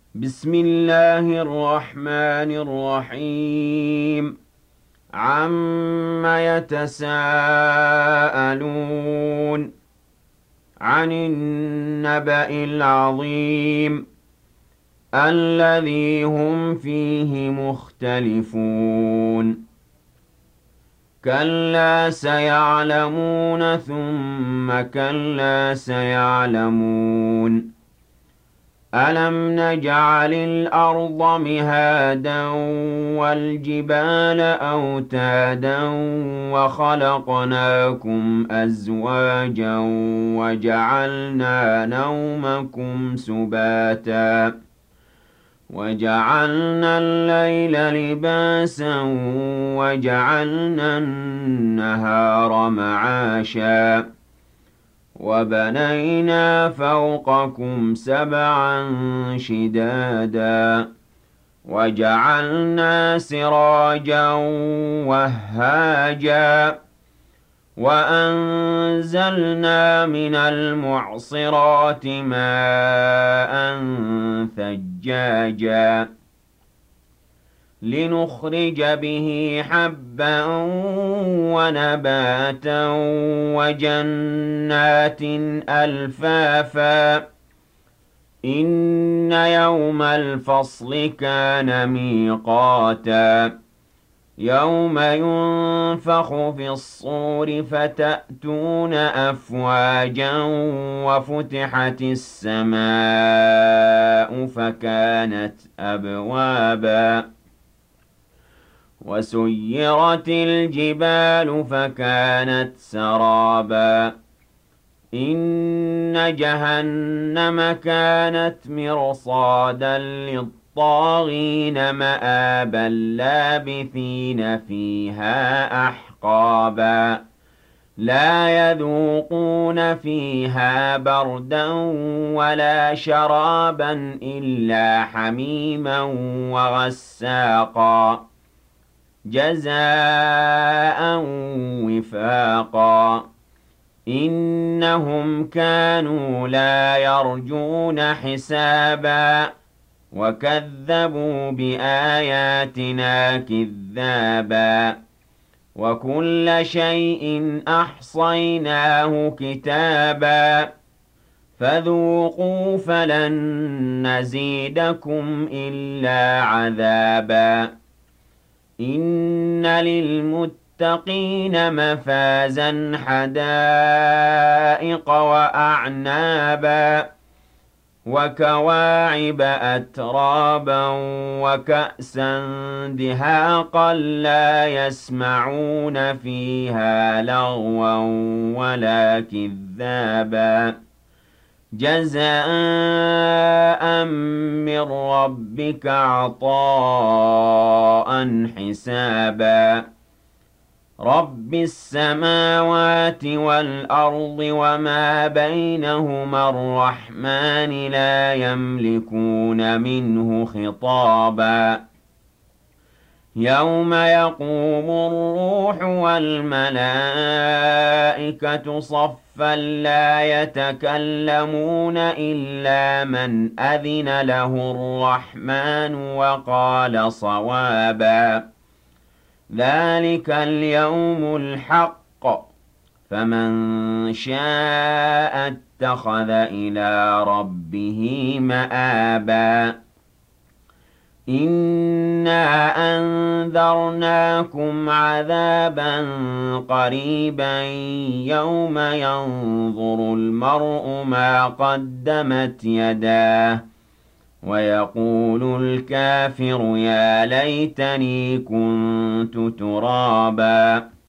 بسم الله الرحمن الرحيم. عم يتساءلون عن النبأ العظيم الذي هم فيه مختلفون. كلا سيعلمون ثم كلا سيعلمون. ألم نجعل الأرض مهادا والجبال أوتادا وخلقناكم أزواجا وجعلنا نومكم سباتا وجعلنا الليل لباسا وجعلنا النهار معاشا وبنينا فوقكم سبعا شدادا وجعلنا سراجا وهاجا وأنزلنا من المعصرات ماء ثجاجا لنخرج به حبا ونباتا وجنات ألفافا. إن يوم الفصل كان ميقاتا يوم ينفخ في الصور فتأتون أفواجا وفتحت السماء فكانت أبوابا وسيرت الجبال فكانت سرابا. إن جهنم كانت مرصادا للطاغين مآبا لابثين فيها أحقابا لا يذوقون فيها بردا ولا شرابا إلا حميما وغساقا جزاء وفاقا. إنهم كانوا لا يرجون حسابا وكذبوا بآياتنا كذابا وكل شيء أحصيناه كتابا فذوقوا فلن نزيدكم إلا عذابا. إن للمتقين مفازا حدائق وأعنابا وكواعب أترابا وكأسا دهاقا لا يسمعون فيها لغوا ولا كذابا جزاء من ربك عطاء حسابا. رب السماوات والأرض وما بينهما الرحمن لا يملكون منه خطابا. يوم يقوم الروح والملائكة صفا لا يتكلمون إلا من أذن له الرحمن وقال صوابا. ذلك اليوم الحق فمن شاء اتخذ إلى ربه مآبا. إنا أنذرناكم عذابا قريبا يوم ينظر المرء ما قدمت يداه ويقول الكافر يا ليتني كنت ترابا.